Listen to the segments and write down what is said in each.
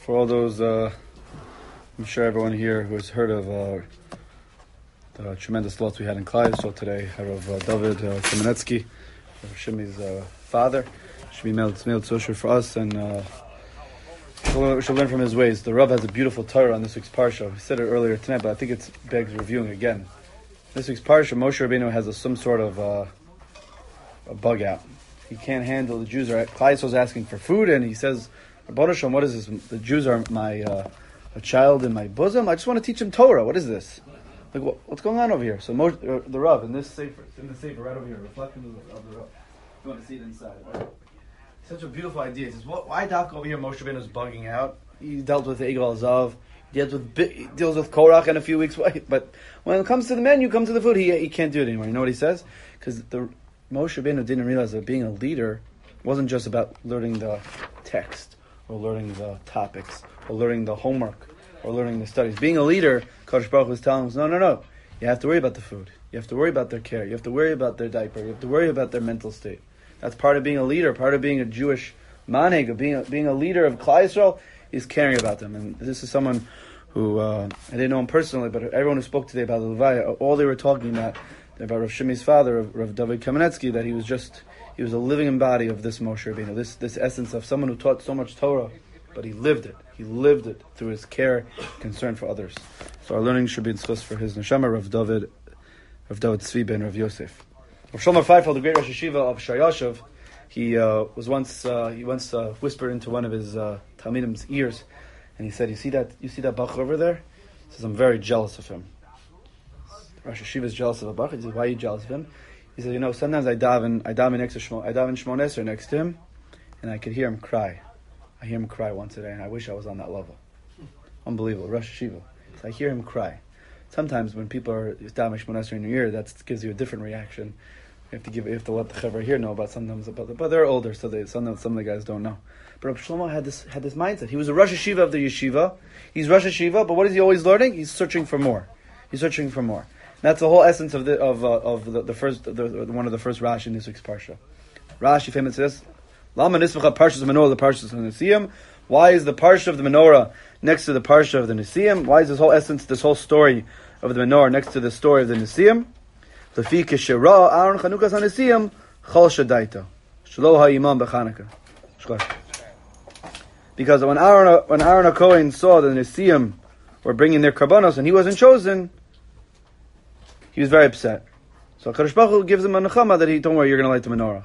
For all those, I'm sure everyone here who has heard of the tremendous loss we had in Klal Yisrael today, of David Kamenetsky, Shimi's father. Should be mailed social for us, and we should learn from his ways. The Rav has a beautiful Torah on this week's parsha. We said it earlier tonight, but I think it begs reviewing again. This week's parsha, Moshe Rabbeinu has some sort of a bug out. He can't handle the Jews. Klal Yisrael's asking for food, and he says, "Rabbanu Shalom, what is this? The Jews are my a child in my bosom. I just want to teach them Torah. What is this? Like, what's going on over here?" So the Rav in this sefer, it's in the sefer right over here, reflecting of the Rav. You want to see it inside, right? Such a beautiful idea. He says, "Why Doc over here? Moshe Rabbeinu is bugging out. He dealt with Egal Zav. He deals with Korach in a few weeks. But when it comes to the menu, comes to the food, he can't do it anymore. You know what he says? Because the Moshe Rabbeinu didn't realize that being a leader wasn't just about learning the text or learning the topics or learning the homework or learning the studies. Being a leader, Kadosh Baruch Hu was telling us, no. You have to worry about the food. You have to worry about their care. You have to worry about their diaper. You have to worry about their mental state. That's part of being a leader, part of being a Jewish manheg, of being a leader of Klal Yisrael, is caring about them. And this is someone who, I didn't know him personally, but everyone who spoke today about the Levaya, all they were talking about Rav Shimi's father, Rav David Kamenetsky, that he was a living body of this Moshe Rabbeinu, this essence of someone who taught so much Torah, but he lived it. He lived it through his care, concern for others. So our learning should be in schus for his neshama, Rav David Tzvi ben Rav Yosef. Rav Shlomo Feifeld, the great Rosh Hashiva of Shayashav, he once whispered into one of his Talmidim's ears, and he said, "You see that Bach over there?" He says, "I'm very jealous of him." Rosh Hashiva is jealous of a Bach. He says, "Why are you jealous of him?" He says, sometimes I daven next to Shmon Esrei next to him, and I could hear him cry. I hear him cry once a day, and I wish I was on that level." Unbelievable, Rosh Hashiva. So I hear him cry. Sometimes when people are davening Shmon Esrei in your ear, that gives you a different reaction. You have to let the chaver here know about but they're older, so some of the guys don't know. But Rav Shlomo had this mindset. He was a Rosh Hashiva of the yeshiva. He's Rosh Hashiva, but what is he always learning? He's searching for more. That's the whole essence of the first one of the first Rashi in this week's parsha. Rashi famous says, "Lama nisvacha parshas menorah the parshas of the Nesiim." Why is the parsha of the menorah next to the parsha of the Nesiim? Why is this whole essence, this whole story of the menorah next to the story of the Nesiim? Lefi keshera Aaron chanukas haNesiim chol shadaita shelo ha'imam b'Chanukah. Because when Aaron HaKohen saw the Nesiim were bringing their karbanos and he wasn't chosen, he was very upset. So Kadosh Baruch Hu gives him a nechama that don't worry, you're going to light the menorah.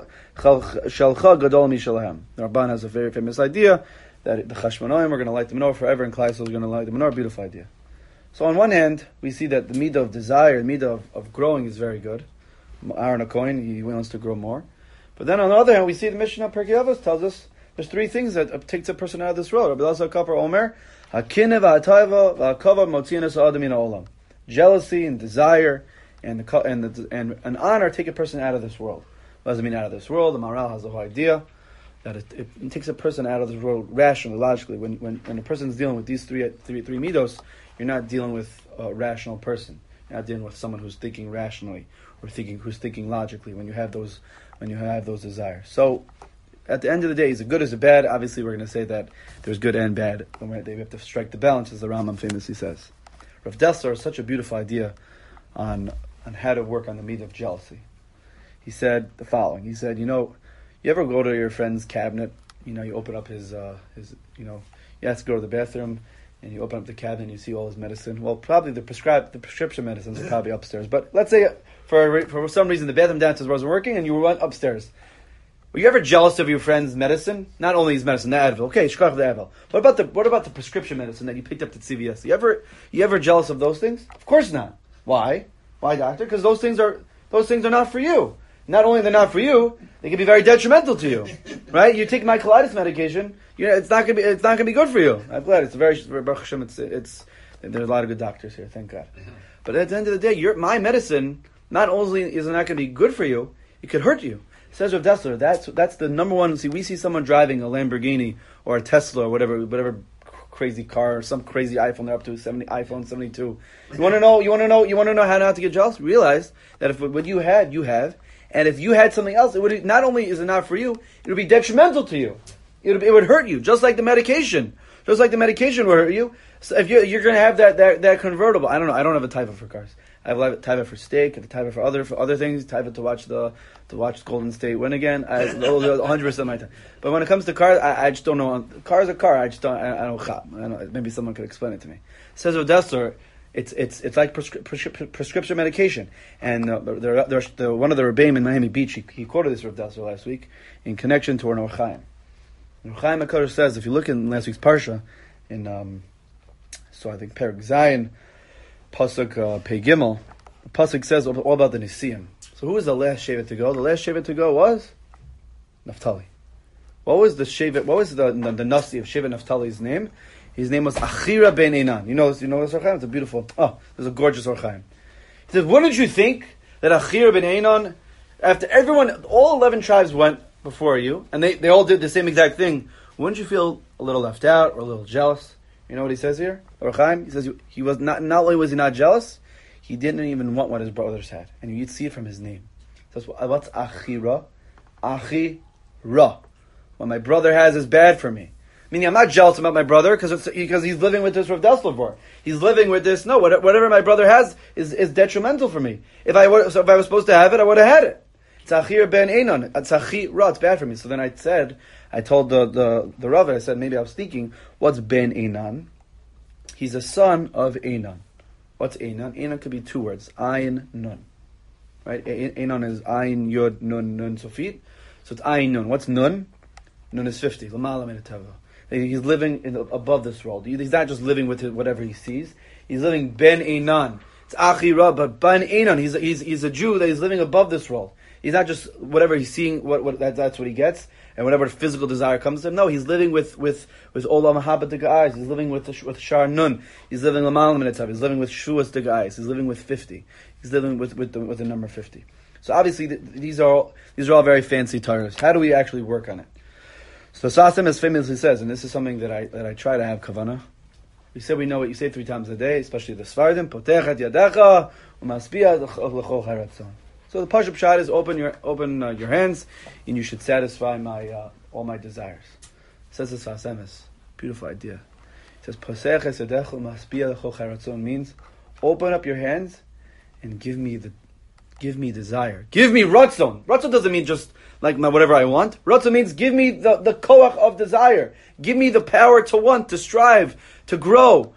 Shalcha gadol mishalahem. The Ramban has a very famous idea that the Chashmonaim are going to light the menorah forever, and Klal Yisrael is going to light the menorah. Beautiful idea. So on one hand, we see that the midah of desire, the midah of growing is very good. Aaron HaKohen, he wants to grow more. But then on the other hand, we see the Mishnah Pirkei Avos tells us there's three things that takes a person out of this world. Rabbi Elazar Kapar Omer, hakineh v'hatayva v'hakava motziin es ha'adam min ha'olam. Jealousy and desire and honor take a person out of this world. What does it mean out of this world? The Maharal has the whole idea that it takes a person out of this world rationally, logically. When a person is dealing with these three midos, you're not dealing with a rational person. You're not dealing with someone who's thinking rationally or who's thinking logically. When you have those desires. So at the end of the day, is it good, is it bad? Obviously, we're going to say that there's good and bad. We have to strike the balance, as the Rambam famously says. Rav Dessler has such a beautiful idea on how to work on the meat of jealousy. He said the following. He said, you ever go to your friend's cabinet, you open up his you have to go to the bathroom, and you open up the cabinet and you see all his medicine. Well, probably the prescription medicines are probably upstairs. But let's say for some reason the bathroom downstairs wasn't working and you went upstairs. Were you ever jealous of your friend's medicine? Not only his medicine, the Advil. Okay, shkach the Advil. What about the prescription medicine that you picked up at CVS? You ever jealous of those things? Of course not. Why? Why, doctor? Because those things are not for you. Not only they're not for you, they can be very detrimental to you. Right? You take my colitis medication, it's not gonna be good for you. I'm glad it's Baruch Hashem. There's a lot of good doctors here, thank God. But at the end of the day, my medicine not only is it not going to be good for you, it could hurt you. Says Rav Dessler, that's the number one. See, we see someone driving a Lamborghini or a Tesla or whatever crazy car or some crazy iPhone they're up to, iPhone 72. You want to know how not to get jealous? Realize that if what you had, you have, and if you had something else, it would not only is it not for you, it would be detrimental to you. It would hurt you, just like the medication. Just like the medication will hurt you. So if you're going to have that convertible, I don't know. I don't have a taiva for cars. I have a taiva for steak. I have a taiva for other things. Taiva to watch Golden State win again. 100% of my time. But when it comes to cars, I just don't know. Cars are car. I just don't. I don't. Maybe someone could explain it to me. It says Rav Dessler, it's like prescription medication. And one of the Rebbeim in Miami Beach, he quoted this Rav Dessler last week in connection to an Or Chaim. Or Chaim HaKadosh says, if you look in last week's parsha, in so I think Perek Zayin, Pasuk Pei Gimel, the Pasuk says all about the Nisiim. So who was the last Shevet to go? The last Shevet to go was Naphtali. What was the Shevet? What was the Nasi of Shevet Naphtali's name? His name was Achira ben Einan. You know this Or Chaim? It's a beautiful. There's a gorgeous Or Chaim. He says, wouldn't you think that Achira ben Einan, after all 11 tribes went before you, and they all did the same exact thing, wouldn't you feel a little left out or a little jealous? You know what he says here? Or Chaim, he says he was not only was he not jealous, he didn't even want what his brothers had. And you'd see it from his name. He says, what's Achira? Achira. What my brother has is bad for me. Meaning I'm not jealous about my brother because he's living with this Rav Dessler. He's living with this. No, whatever my brother has is detrimental for me. If I was supposed to have it, I would have had it. It's Achir ben Einon. It's Achira. It's bad for me. So then I told the Rav, I said, maybe I was thinking, what's Ben Einan? He's a son of Einan. What's Einan? Einan could be two words. Ayin, Nun. Right? Einan is Ayin, Yod, Nun, Nun, Sofit. So it's Ayin, Nun. What's Nun? Nun is 50. L'mala min hateva. He's living above this world. He's not just living with whatever he sees. He's living Ben Einan. It's Achira, but Ben Einan. He's a Jew that is living above this world. He's not just whatever he's seeing. That's what he gets, and whatever physical desire comes to him. No, he's living with Olam Haba Dega'ais. He's living with Shar Nun. He's living L'mal Minetav. He's living with Shuas Dega'ais. He's living with 50. He's living with the number 50. So obviously these are all very fancy Torahs. How do we actually work on it? So Sasem as famously says, and this is something that I try to have kavanah. We said we know what you say 3 times a day, especially the Svardim. Potechat yadecha umaspia l'chol haratzon. So the Pashup Pshat is open your hands, and you should satisfy all my desires. It says this Vasemis. Beautiful idea. It says Posech yadecha umaspia l'chol haratzon means open up your hands and give me desire. Give me ratzon. Ratzon doesn't mean just like whatever I want. Ratzon means give me the koach of desire. Give me the power to want, to strive, to grow,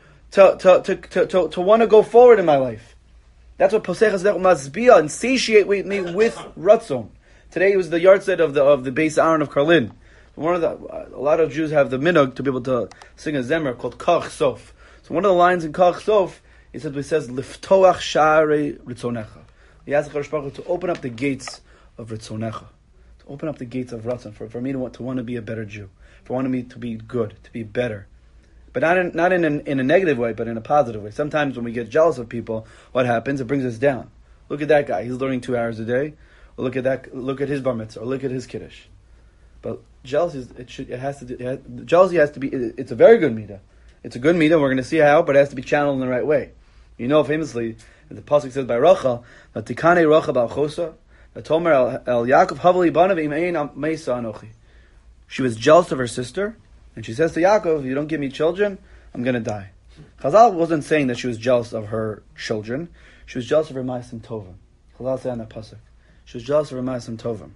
to want to go forward in my life. That's what Posech HaZedech Masbia, and satiate me with ratzon. Today was the yahrzeit of the Beis Aaron of Karlin. A lot of Jews have the minhag to be able to sing a zemer called Kach Sof. So one of the lines in Kach Sof, it says Liftoach Sha'arei Ritzonecha. He asks HaKadosh Baruch Hu to open up the gates of Ritzonecha, to open up the gates of Ratzon, for me to want to be a better Jew, for wanting me to be good, to be better. But not in a negative way, but in a positive way. Sometimes when we get jealous of people, what happens? It brings us down. Look at that guy; he's learning 2 hours a day. Or look at his bar mitzvah, or look at his kiddush. But jealousy has to be. It's a very good midah. It's a good midah. We're going to see how, but it has to be channeled in the right way. You know, famously, the pasuk says by Rachel, "Tikane Rachel ba'chosa." El Yaakov Havali Banav Imein Meisa Anochi. She was jealous of her sister, and she says to Yaakov, if you don't give me children, I'm going to die. Chazal wasn't saying that she was jealous of her children. She was jealous of her Ma'asim Tovim. Chazal said on that pasuk. She was jealous of her Ma'asim Tovim.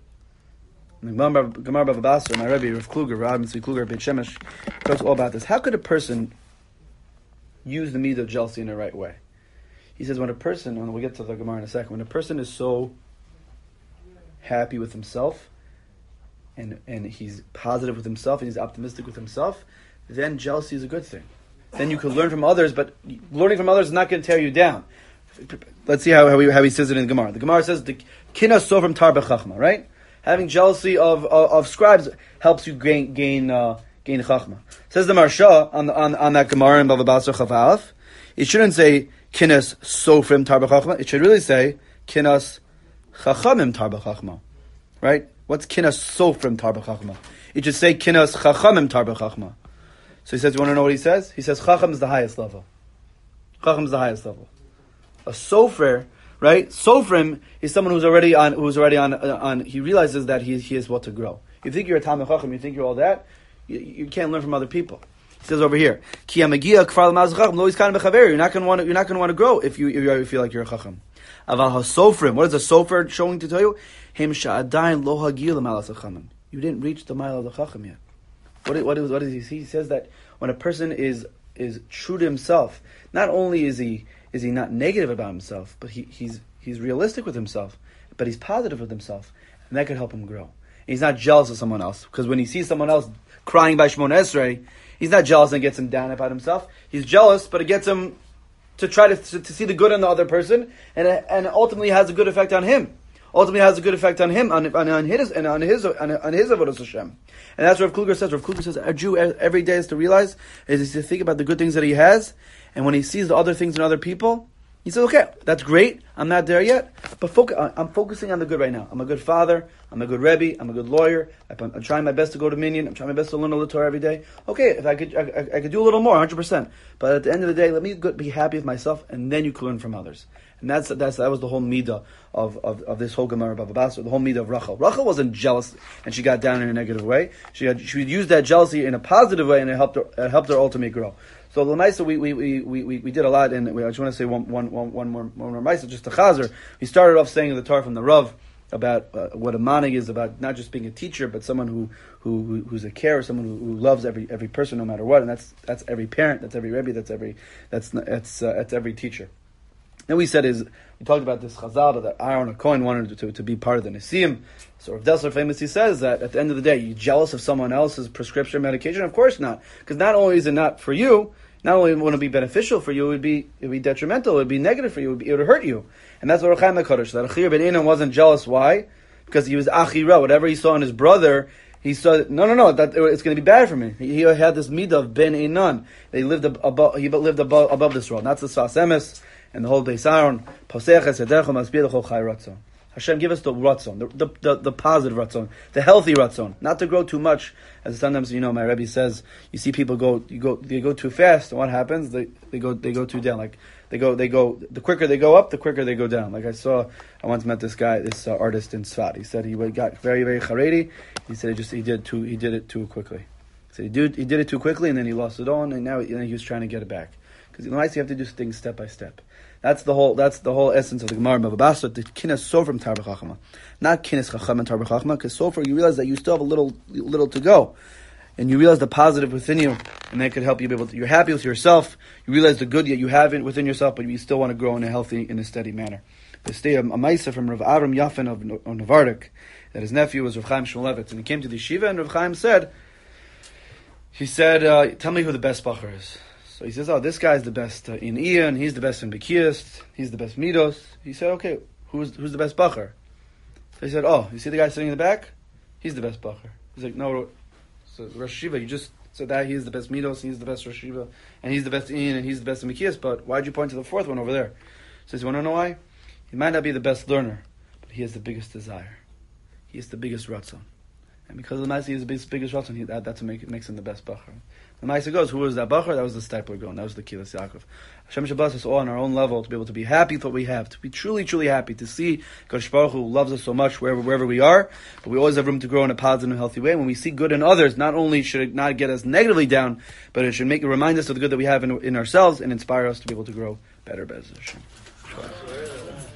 Gemara Bava Basra, my Rebbe, Rav Kluger, Rav Mitzvi Kluger, Beit Shemesh, talks all about this. How could a person use the midah of jealousy in the right way? He says when we'll get to the Gemara in a second, when a person is so happy with himself, and he's positive with himself, and he's optimistic with himself, then jealousy is a good thing. Then you can learn from others, but learning from others is not going to tear you down. Let's see how he says it in the Gemara. The Gemara says, the kina sovrim tar b'chachma, right? Having jealousy of scribes helps you gain chachma. Says the Marsha on that Gemara in Bava Basra Chaf Aleph, it shouldn't say kinas sofrim tar b'chachma. It should really say kinas chachamim tar b'chachma, right? What's kinas sofrim tar b'chachma? It should say kinas chachamim tar b'chachma. So he says, you want to know what he says? He says chacham is the highest level. Chacham is the highest level. A sofer, right? Sofrim is someone who's already on. He realizes that he has what to grow. You think you're a Talmid Chacham, you think you're all that. You can't learn from other people. He says over here, Ki amagia kfar l'maz chacham lo yiskan bechaver. You're not going to want to grow if you feel like you're a chacham. Aval hasofrim. What is a sofer showing to tell you? Him sha'adayin lo hagil l'malas chachamim. You didn't reach the mile of the chacham yet. What does he see? He says that when a person is true to himself, not only is he not negative about himself, but he's realistic with himself, but he's positive with himself, and that could help him grow. And he's not jealous of someone else, because when he sees someone else crying by Shemona Esrei, he's not jealous and it gets him down about himself. He's jealous, but it gets him to try to see the good in the other person, and ultimately has a good effect on him. Ultimately has a good effect on him, on his avodas Hashem. And that's what Rav Kluger says. Rav Kluger says a Jew every day is to think about the good things that he has, and when he sees the other things in other people, he says, okay, that's great, I'm not there yet, but I'm focusing on the good right now. I'm a good father, I'm a good Rebbe, I'm a good lawyer, I'm trying my best to go to Minyan, I'm trying my best to learn the Torah every day. Okay, if I could do a little more, 100%. But at the end of the day, let me be happy with myself, and then you can learn from others. And that was the whole midah of this whole Gemara Bava Basra, the whole midah of Rachel. Rachel wasn't jealous, and she got down in a negative way. She used that jealousy in a positive way, and it helped her ultimately grow. So the Maisa we did a lot, and I just want to say one more Maisa, just a chazer. We started off saying the Torah from the Rav about what a manig is, about not just being a teacher, but someone who's a carer, someone who loves every person no matter what, and that's every parent, that's every Rebbe, that's every teacher. Then we talked about this Chazal that Aaron HaKohen wanted to be part of the Nesiim. So Rav Dessler famously says that at the end of the day, you jealous of someone else's prescription medication? Of course not, because not only is it not for you, not only would it be beneficial for you, it would be detrimental, it would be negative for you, it would hurt you. And that's what Reb Chaim HaKadosh, that Achir ben Inon wasn't jealous. Why? Because he was Achira. Whatever he saw in his brother, he saw, no, that it's going to be bad for me. He had this midah of ben Inon. He lived above this world. That's the Sas Emes and the whole Beis Aaron. Hashem, give us the ratzon, the positive ratzon, the healthy ratzon, not to grow too much. As sometimes, my Rebbe says, you see people they go too fast, and what happens? They go too down. Like they go. The quicker they go up, the quicker they go down. Like I once met this guy, this artist in Tzfat. He said he got very, very charedi. He said he did it too quickly. He said he did it too quickly, and then he lost it all, and now he was trying to get it back. Because you have to do things step by step. That's the whole essence of the Gemara Bava Basra, the kinas sofer Tarba Chachma, not kinas chacham and Tarba Chachma. Because sofer, you realize that you still have a little to go, and you realize the positive within you, and that could help you be able to. You're happy with yourself. You realize the good that you have within yourself, but you still want to grow in a healthy, in a steady manner. There's a Maisa from Rav Avram Yafen of Novardik, that his nephew was Rav Chaim Shmulevitz, and he came to the yeshiva, and Rav Chaim said, "Tell me who the best bacher is." So he says, this guy's the best in Ian, he's the best in Bekiyas, he's the best Midos. He said, okay, who's the best bacher? So he said, you see the guy sitting in the back? He's the best bacher. He's like, no, so Rosh Hashiva, you just said that he's the best Midos, he's the best Rosh Hashiva, and he's the best Ian, and he's the best in Bekiyas, but why'd you point to the fourth one over there? So he says, you want to know why? He might not be the best learner, but he has the biggest desire. He has the biggest ratzon. And because of the Maisa, he has the biggest ratzon, that's what makes him the best bacher. The Maisa goes, who was that bacher? That was the Stipler Gaon. That was the Kilas Yaakov. Hashem Shabbos us all on our own level to be able to be happy with what we have, to be truly, truly happy, to see Kadosh Baruch Hu loves us so much wherever we are, but we always have room to grow in a positive and healthy way. When we see good in others, not only should it not get us negatively down, but it should remind us of the good that we have in ourselves and inspire us to be able to grow better. Be'ez Hashem.